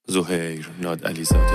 زهیر نادعلیزاده.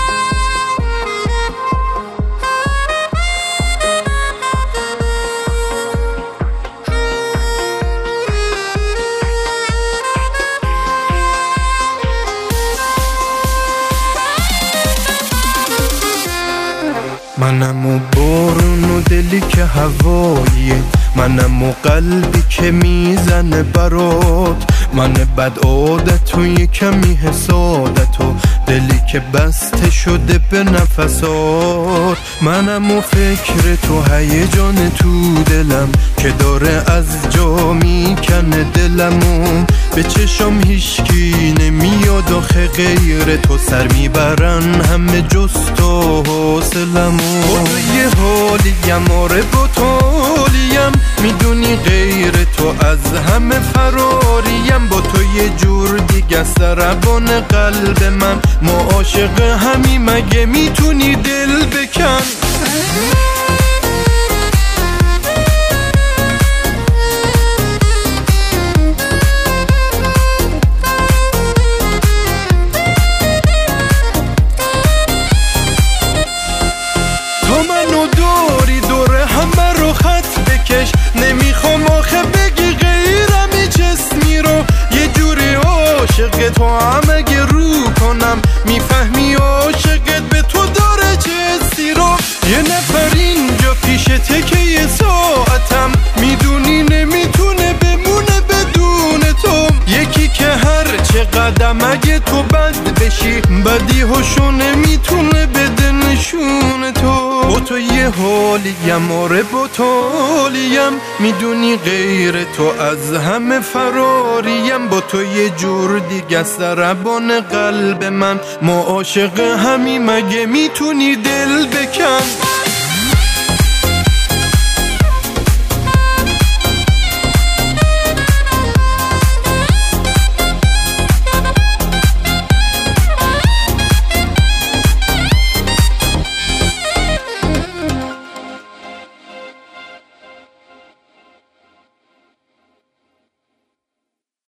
منم و بارون و دلی که هواییه، منم و قلبی که میزنه برات، من بد عادت و یه کمی حسادت و دلی که بسته شده به نفسات. منم و فکر تو هیجان تو دلم که داره از جا میکنه دلمو، به چشم هیچکی نمیاد آخه غیر تو، سر میبرن همه جز تو حاصلمو. با تو یه حالیم، آره با تو حالیم، میدونی غیر تو از همه فراریم، با تو یه جور دیگه است ربان قلب من، ما عاشق همی مگه میتونی دل بکن. تو منو داری دوره همه رو خط بکش، نمیخوام آخه بگی غیرم هیچ اسمی رو، یه جوری عاشق تو هم اگه رو کنم میفهمی عاشقت به تو داره چه حسی رو. یه نفر اینجا پیشته که یه ساعتم، میدونی نمیتونه بمونه بدون تو، یکی که هر چه قدم اگه تو بد بشی بدی هاشو نمیتونه بده نشون تو. با تو یه حالیم، آره با تو حالیم، میدونی غیر تو از همه فراریم، با تو یه جور دیگه است ربان قلب من، ما عاشق همی مگه میتونی دل بکن.